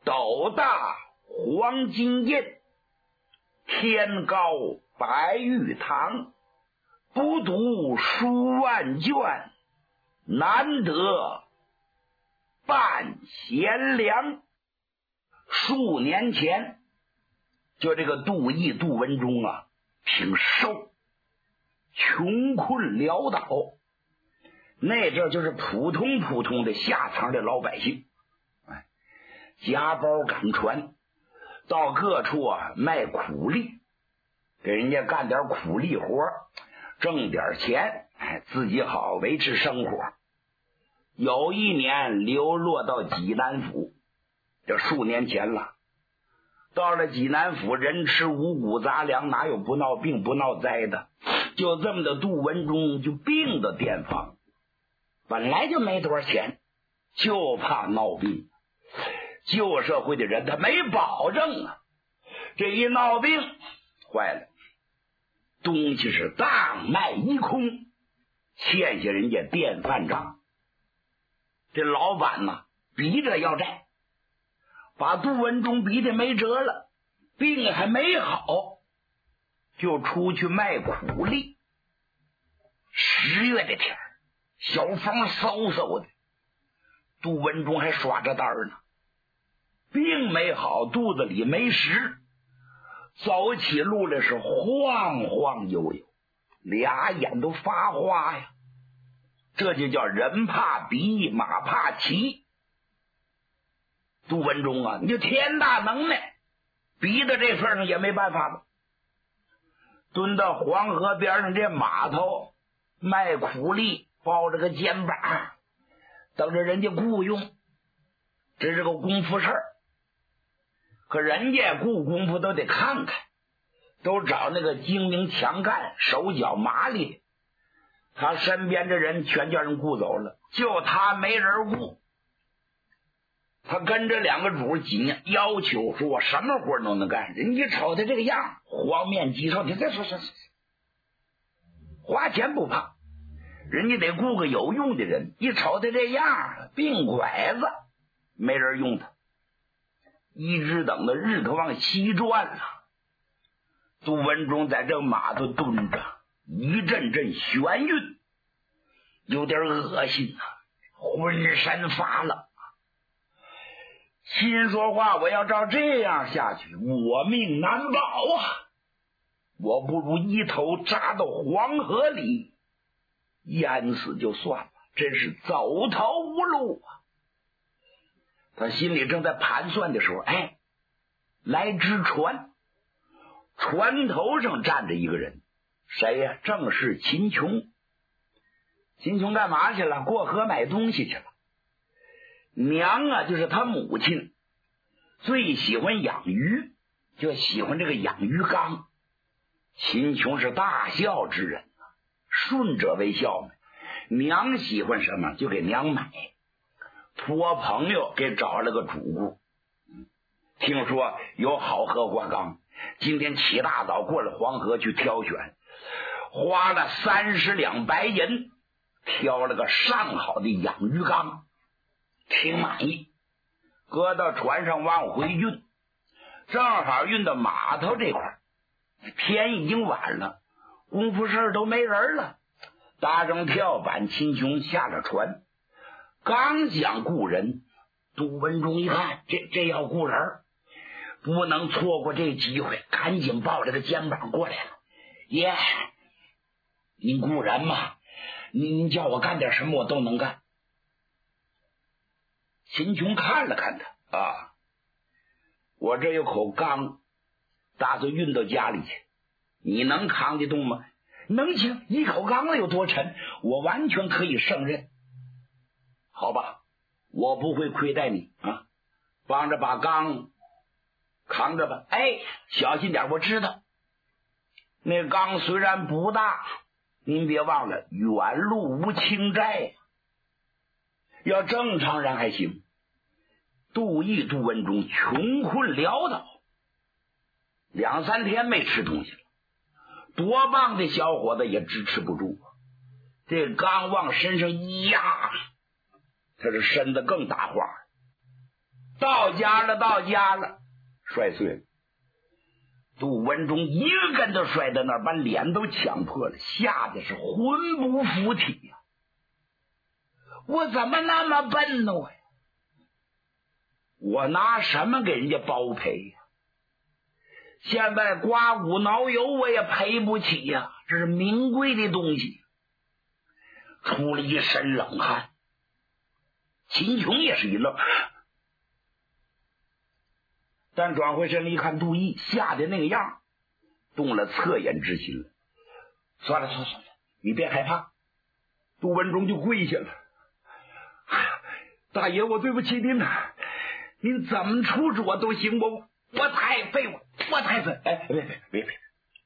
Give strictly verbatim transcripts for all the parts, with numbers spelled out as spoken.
斗大黄金印，天高白玉堂，不读书万卷，难得半贤良。数年前，就这个杜毅杜文忠啊，挺瘦，穷困潦倒，那阵就是普通普通的下层的老百姓，哎，夹包赶船，到各处啊卖苦力，给人家干点苦力活，挣点钱，哎，自己好维持生活。有一年流落到济南府，这数年前了。到了济南府，人吃五谷杂粮，哪有不闹病不闹灾的？就这么的，杜文忠就病的殿方，本来就没多少钱，就怕闹病。旧社会的人他没保证啊，这一闹病坏了，东西是大卖一空，欠下人家店饭账。这老板呢，逼着要债，把杜文忠逼得没辙了，病还没好，就出去卖苦力。十月的天，小风嗖嗖的，杜文忠还耍着单呢，病没好，肚子里没食，走起路来是晃晃悠悠，俩眼都发花呀。这就叫人怕逼，马怕骑。杜文忠啊，你就天大能耐，逼到这份上也没办法了。蹲到黄河边上这码头卖苦力，抱着个肩膀，等着人家雇佣，这是个功夫事儿。可人家雇功夫都得看看，都找那个精明强干、手脚麻利的。他身边的人全叫人雇走了，就他没人雇。他跟着两个主紧要求说，我什么活都能干。人家瞅他这个样，黄面鸡瘦，你再说说说，花钱不怕，人家得雇个有用的人。一瞅他这样，病拐子，没人用他。一直等到日头往西转了，杜文忠在这码头蹲着，一阵阵眩晕，有点恶心啊，浑身发冷。心说话，我要照这样下去，我命难保啊！我不如一头扎到黄河里，淹死就算了，真是走投无路啊！他心里正在盘算的时候，哎，来只船，船头上站着一个人，谁呀？正是秦琼。秦琼干嘛去了？过河买东西去了。娘啊，就是他母亲，最喜欢养鱼，就喜欢这个养鱼缸。秦琼是大孝之人啊，顺者为孝嘛。娘喜欢什么就给娘买，托朋友给找了个主顾。听说有好荷花缸，今天起大早过了黄河去挑选，花了三十两白银，挑了个上好的养鱼缸，挺满意，搁到船上往回运，正好运到码头这块，天已经晚了，功夫事都没人了。搭上跳板，秦琼下了船，刚想雇人，杜文忠一看，这这要雇人，不能错过这机会，赶紧抱着个肩膀过来了。爷，您雇人嘛，您您叫我干点什么我都能干。秦琼看了看他啊，我这有口缸，打算运到家里去，你能扛得动吗？能行，一口缸子有多沉，我完全可以胜任。好吧，我不会亏待你啊，帮着把缸扛着吧。哎，小心点，我知道。那缸虽然不大，您别忘了远路无轻债，要正常人还行。杜毅杜文忠穷困潦倒，两三天没吃东西了，多棒的小伙子也支持不住，这刚往身上一压，他这身子更打化， 到家了，到家了，摔碎了。杜文忠一个跟头摔在那儿，把脸都呛破了，吓得是魂不附体呀、啊！我怎么那么笨呢？我我拿什么给人家包赔呀、啊？现在刮骨挠油我也赔不起呀、啊！这是名贵的东西，出了一身冷汗。秦琼也是一愣，但转回身一看，杜毅吓得那个样，动了恻隐之心了。算了算了算了，你别害怕。杜文忠就跪下了。哎呀，大爷，我对不起您呐，您怎么处置我都行，我我太废物，我太废。哎，别别别别，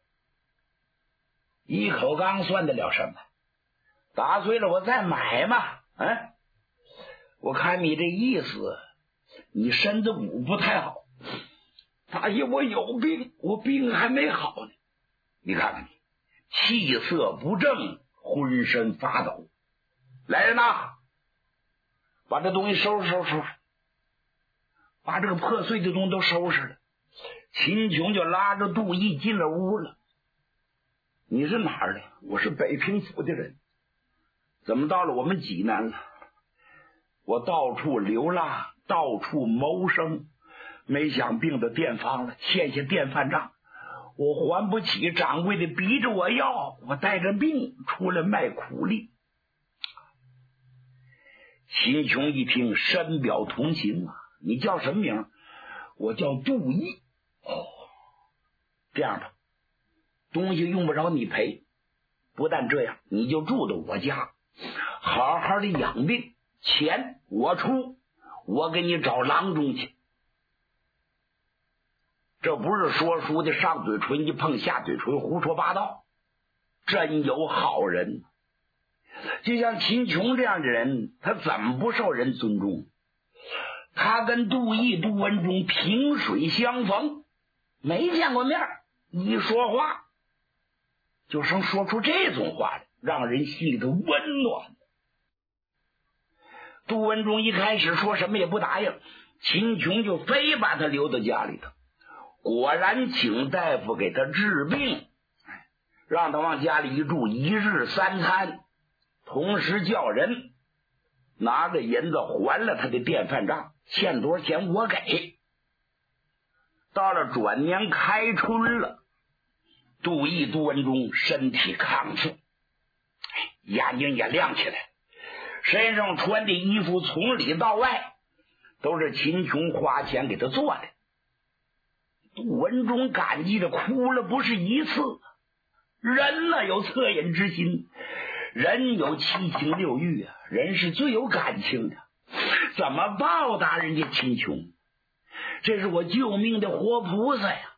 一口钢算得了什么？打碎了我再买嘛。嗯，我看你这意思，你身子骨不太好。大爷，我有病，我病还没好呢。你看看你，气色不正，浑身发抖。来人呐，把这东西收拾收拾收拾，把这个破碎的东西都收拾了。秦琼就拉着杜毅进了屋了。你是哪儿的？我是北平府的人。怎么到了我们济南了？我到处流浪，到处谋生，没想病到店房了，欠下店饭账，我还不起，掌柜的逼着我要，我带着病出来卖苦力。秦琼一听，深表同情啊！你叫什么名？我叫杜毅。哦，这样吧，东西用不着你赔，不但这样，你就住到我家，好好的养病，钱我出，我给你找郎中去。这不是说书的上嘴唇一碰下嘴唇，胡说八道，真有好人。就像秦琼这样的人，他怎么不受人尊重？他跟杜毅、杜文忠萍水相逢，没见过面，一说话就生说出这种话来，让人心里头温暖。杜文忠一开始说什么也不答应，秦琼就非把他留到家里头，果然请大夫给他治病，让他往家里一住，一日三餐，同时叫人拿着银子还了他的店饭账，欠多少钱我给。到了转年开春了，杜毅、杜文忠身体康复，眼睛也亮起来，身上穿的衣服从里到外都是秦琼花钱给他做的。杜文忠感激的哭了不是一次。人呢有恻隐之心，人有七情六欲啊，人是最有感情的，怎么报答人家秦琼？这是我救命的活菩萨呀！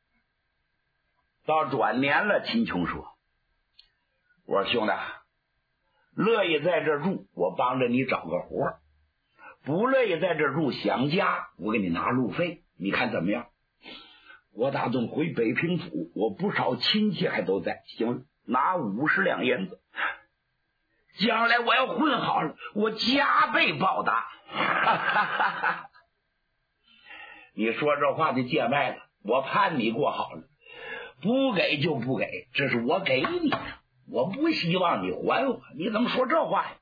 到转年了，秦琼说：“我说兄弟，乐意在这住，我帮着你找个活；不乐意在这住，想家，我给你拿路费，你看怎么样？我打算回北平府，我不少亲戚还都在，行，拿五十两银子，将来我要混好了，我加倍报答。”哈哈哈哈！你说这话就见外了，我盼你过好了，不给就不给，这是我给你的，我不希望你还我，你怎么说这话呀？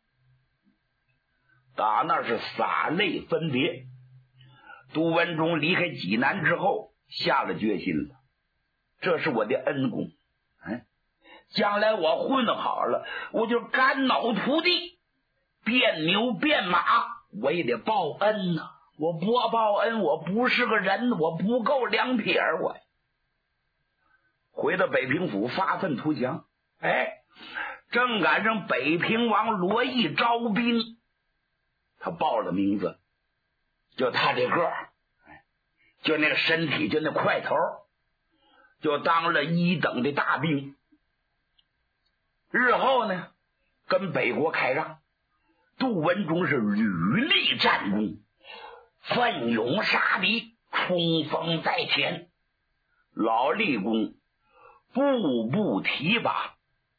打那是洒泪分别。杜文忠离开济南之后，下了决心了，这是我的恩公，嗯，将来我混好了，我就肝脑涂地，变牛变马，我也得报恩呐、啊！我不报恩，我不是个人，我不够两撇我。回到北平府发愤图强，哎，正赶上北平王罗毅招兵，他报了名字，就他这个，就那个身体，就那块头，就当了一等的大兵。日后呢，跟北国开仗，杜文忠是屡立战功，奋勇杀敌，冲锋在前，老立功步步提拔，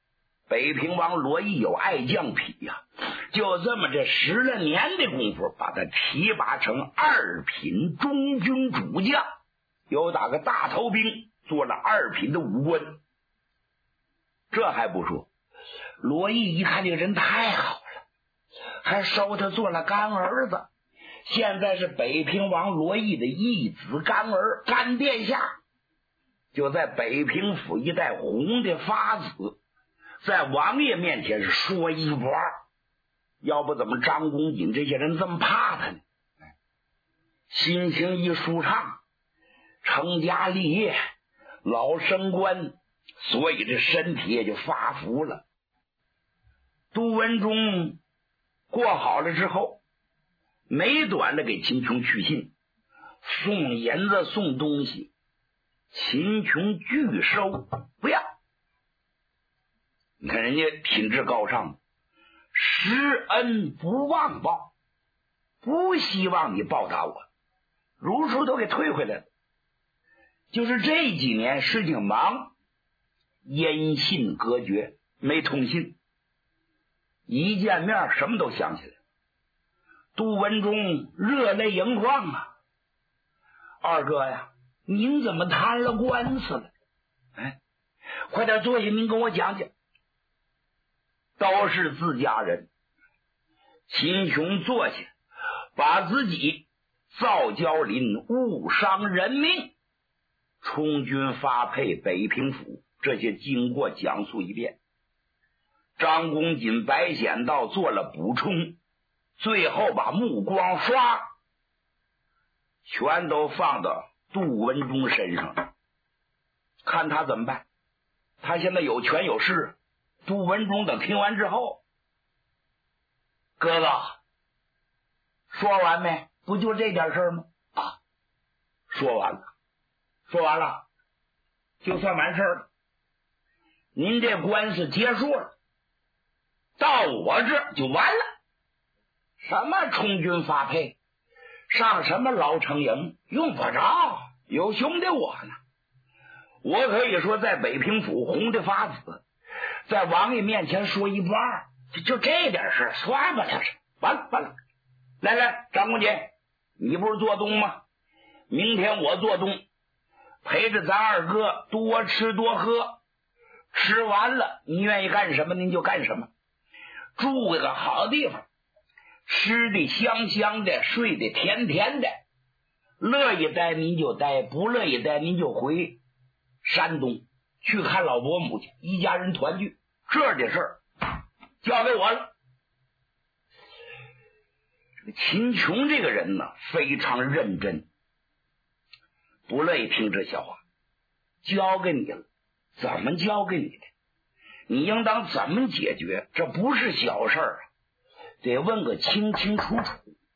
北平王罗毅有爱将匹呀、啊，就这么这十来年的功夫，把他提拔成二品中军主将，又打个大头兵，做了二品的武官。这还不说，罗毅一看这个人太好了，还收他做了干儿子，现在是北平王罗毅的义子干儿，干殿下就在北平府一带红的发紫，在王爷面前是说一不二，要不怎么张公瑾这些人这么怕他呢？心情一舒畅，成家立业，老升官，所以这身体也就发福了。杜文忠过好了之后，没短的给秦琼去信，送银子送东西，秦琼拒收，不要。你看人家品质高尚，施恩不忘报，不希望你报答我，如数都给退回来了。就是这几年事情忙，音信隔绝，没通信，一见面什么都想起来。杜文忠热泪盈眶啊，二哥呀，您怎么摊了官司了？哎，快点坐下，您跟我讲讲。都是自家人。秦琼坐下，把自己造交林误伤人命，充军发配北平府这些经过讲述一遍。张公瑾、白显道做了补充，最后把目光刷全都放到杜文忠身上了，看他怎么办。他现在有权有势。杜文忠等听完之后，哥哥说完没？不就这点事吗？啊，说完了，说完了，就算完事了。您这官司结束了，到我这就完了。什么充军发配，上什么老城营，用不着，有兄弟我呢。我可以说在北平府红的发紫，在王爷面前说一不二，就这点事算不了事。完了完了，来来，张公瑾，你不是做东吗？明天我做东，陪着咱二哥多吃多喝，吃完了你愿意干什么您就干什么，住个好地方，吃的香香的，睡的甜甜的，乐意待您就待，不乐意待您就回山东去看老伯母去，一家人团聚。这的事儿交给我了。秦琼这个人呢，非常认真，不乐意听这笑话。交给你了，怎么交给你的？你应当怎么解决？这不是小事儿啊，得问个清清楚楚。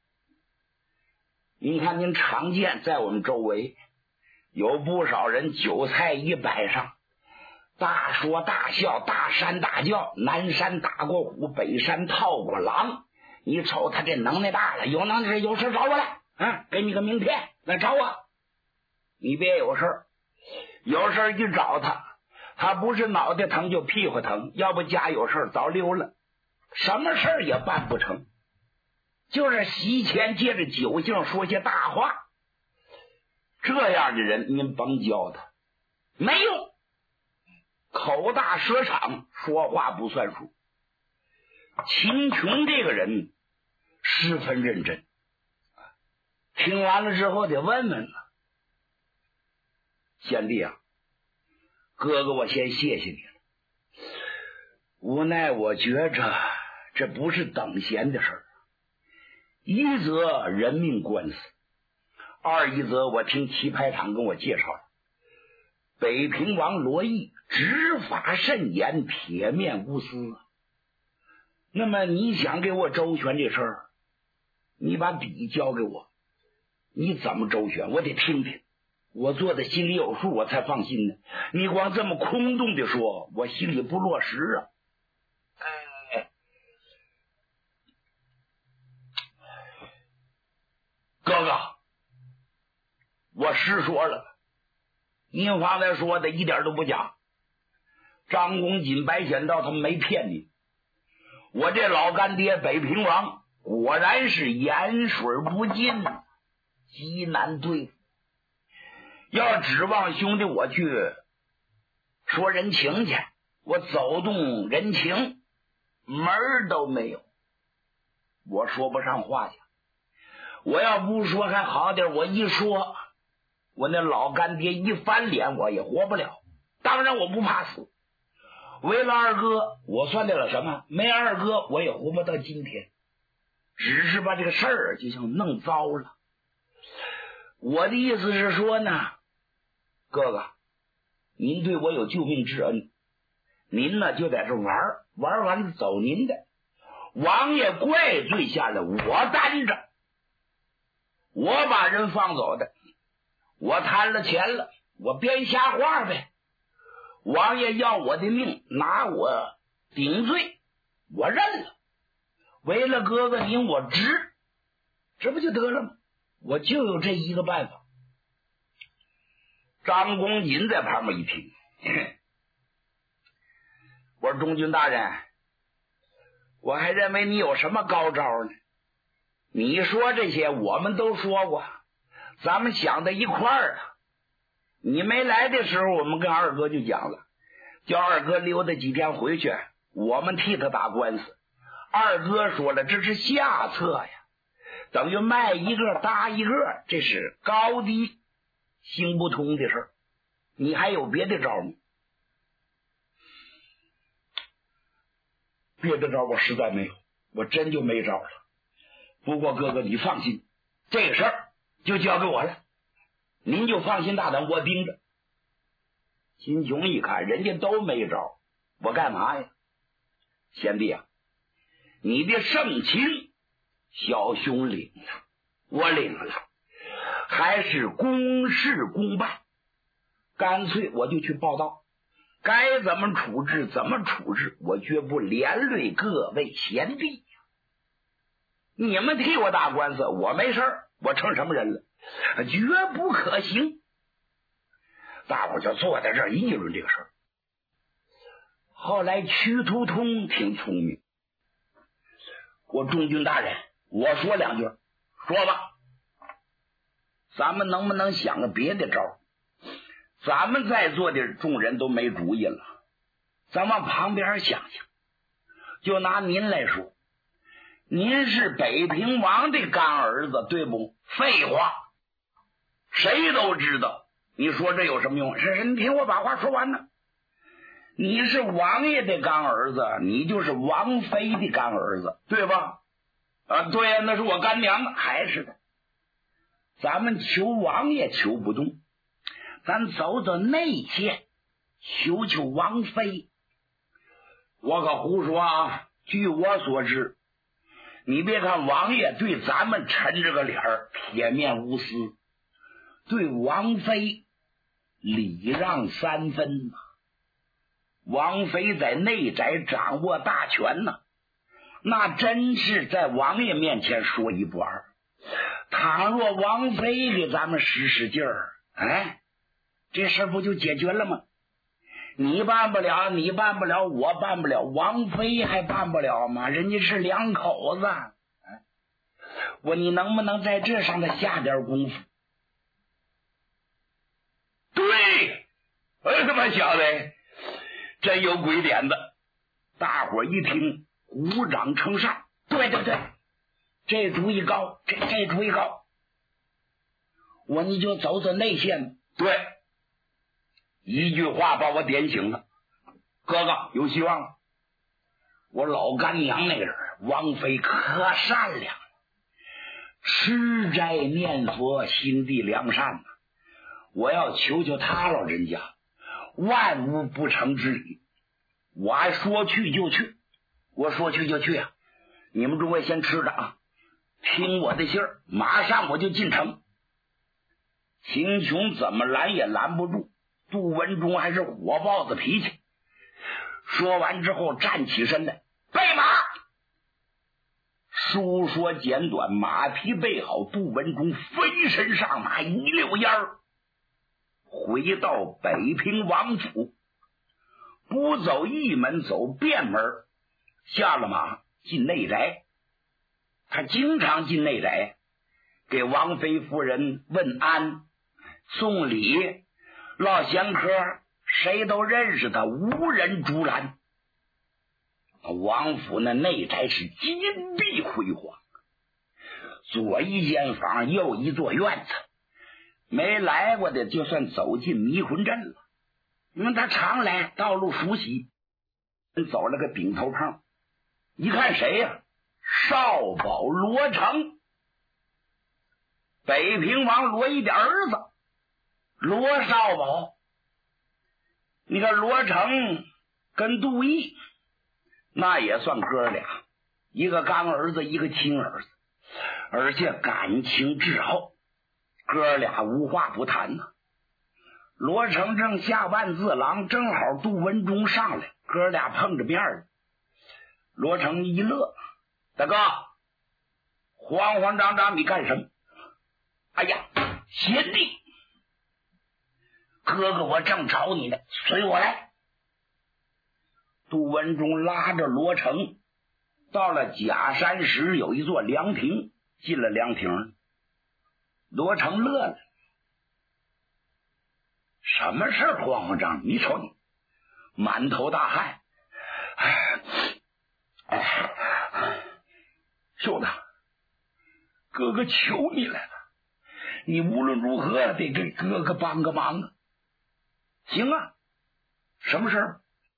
您看，您常见在我们周围有不少人酒菜一摆上，大说大笑，大山大叫，南山打过虎，北山套过狼。你瞅他这能耐大了，有能耐有事找我来，啊，给你个名片，来找我。你别有事有事一找他，他不是脑袋疼就屁股疼，要不家有事早溜了，什么事也办不成，就是席前借着酒兴说些大话。这样的人您甭教他，没用，口大舌长，说话不算数。秦琼这个人十分认真，听完了之后得问问了。贤弟啊，哥哥我先谢谢你了，无奈我觉着这不是等闲的事儿，一则人命官司，二一则我听棋牌场跟我介绍了，北平王罗毅执法甚严，铁面无私。那么你想给我周旋这事儿，你把笔交给我，你怎么周旋我得听听，我做的心里有数我才放心呢。你光这么空洞的说，我心里不落实啊。哎，哥哥，我实说了，您方才说的一点都不假， 张公瑾、白显道他们没骗你，我这老干爹北平王果然是盐水不进，极难对付。要指望兄弟我去说人情去，我走动人情门儿都没有，我说不上话去。我要不说还好点，我一说我那老干爹一翻脸我也活不了。当然我不怕死，为了二哥我算得了什么？没二哥我也活不到今天，只是把这个事儿就像弄糟了。我的意思是说呢，哥哥您对我有救命之恩，您呢就在这玩玩完走您的，王爷怪罪下来我担着，我把人放走的，我贪了钱了，我编瞎话呗。王爷要我的命，拿我顶罪，我认了。为了哥哥您我值，这不就得了吗？我就有这一个办法。张公瑾在旁边一听，我说中军大人，我还认为你有什么高招呢？你说这些我们都说过，咱们想在一块儿了。你没来的时候我们跟二哥就讲了，叫二哥溜达几天回去，我们替他打官司。二哥说了，这是下策呀，等于卖一个搭一个，这是高低行不通的事儿。你还有别的招吗？别的招我实在没有，我真就没招了。不过哥哥你放心，这个事儿就交给我了，您就放心大胆，我盯着。秦琼一看人家都没招，我干嘛呀？贤弟啊，你的盛情小兄领了，我领了，还是公事公办，干脆我就去报道，该怎么处置怎么处置，我绝不连累各位贤弟。你们替我打官司我没事儿，我成什么人了？绝不可行。大伙就坐在这儿议论这个事儿。后来屈突通挺聪明，我中军大人，我说两句，说吧，咱们能不能想个别的招？咱们在座的众人都没主意了，咱往旁边想想。就拿您来说，您是北平王的干儿子，对不？废话，谁都知道。你说这有什么用？是是，你听我把话说完呢。你是王爷的干儿子，你就是王妃的干儿子，对吧？啊，对呀，那是我干娘，还是的。咱们求王爷求不动，咱走走内线，求求王妃。我可胡说啊！据我所知，你别看王爷对咱们抻着个脸儿，铁面无私，对王妃礼让三分呐。王妃在内宅掌握大权呢，那真是在王爷面前说一不二。倘若王妃给咱们使使劲儿，哎，这事不就解决了吗？你办不了，你办不了，我办不了，王妃还办不了吗？人家是两口子，哎，我你能不能在这上头下点功夫？对，哎，他妈小子，真有鬼点子！大伙一听，鼓掌称善。对对对，这主意高，这这主意高。我你就走走内线。对，一句话把我点醒了。哥哥有希望了。我老干娘那个人王妃可善良了，吃斋念佛，心地良善呐。我要求求他老人家，万无不成之理。我还说去就去，我说去就去啊！你们诸位先吃着啊，听我的信儿，马上我就进城。秦琼怎么拦也拦不住，杜文忠还是火爆子脾气。说完之后站起身来，备马。书说简短，马匹备好，杜文忠飞身上马，一溜烟儿回到北平王府。 不走一门，走便门，下了马进内宅。他经常进内宅，给王妃夫人问安送礼，唠闲嗑，谁都认识他，无人阻拦。王府那内宅是金碧辉煌，左一间房，右一座院子，没来过的就算走进迷魂阵了。因为他常来，道路熟悉。走了个顶头碰，一看谁呀、啊？少保罗成，北平王罗一点儿子，罗少保。你看罗成跟杜毅那也算哥俩，一个干儿子，一个亲儿子，而且感情至厚，哥俩无话不谈呢、啊。罗成正下万字郎，正好杜文忠上来，哥俩碰着面儿。罗成一乐，大哥，慌慌张张你干什么？哎呀，贤弟，哥哥我正找你呢，随我来。杜文忠拉着罗成到了假山石有一座凉亭，进了凉亭，罗成乐了。什么事儿慌慌张？你瞅你满头大汗。哎哎，兄弟，哥哥求你来了，你无论如何得给哥哥帮个忙啊。行啊，什么事儿？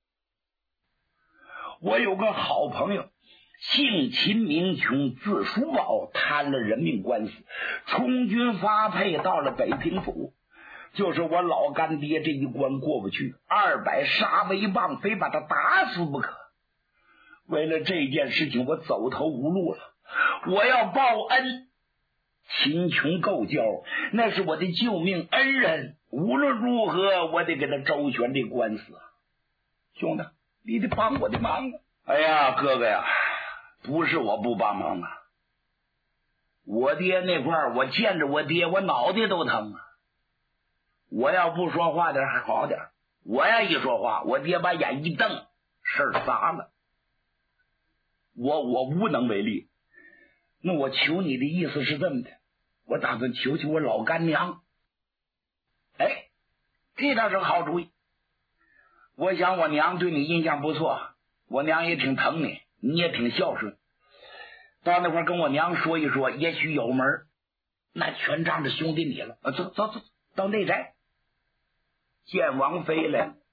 我有个好朋友，姓秦名琼，字叔宝，摊了人命官司，充军发配到了北平府。就是我老干爹这一关过不去，二百杀威棒，非把他打死不可。为了这件事情，我走投无路了。我要报恩，秦琼够交，那是我的救命恩人，无论如何，我得给他周旋这官司。兄弟，你得帮我的忙啊！哎呀，哥哥呀，不是我不帮忙啊，我爹那块儿，我见着我爹，我脑袋都疼啊。我要不说话点还好点，我要一说话，我爹把眼一瞪，事儿砸了。我我无能为力。那我求你的意思是这么的，我打算求求我老干娘。哎，这倒是个好主意。我想我娘对你印象不错，我娘也挺疼你，你也挺孝顺。到那块跟我娘说一说，也许有门，那全仗着兄弟你了。啊，走走走，到内宅见王妃来了。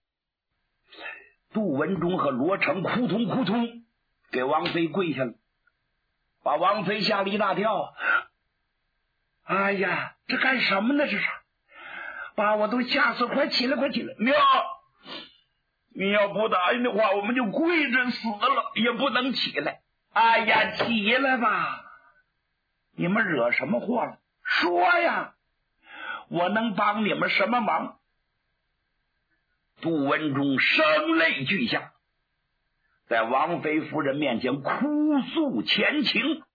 杜文忠和罗成扑通扑通给王妃跪下了，把王妃吓了一大跳。哎呀，这干什么呢？这是把我都吓死！快起来，快起来！娘，你要不答应的话，我们就跪着死了，也不能起来。哎呀，起来吧！你们惹什么祸了？说呀，我能帮你们什么忙？杜文忠声泪俱下，在王妃夫人面前哭诉前情。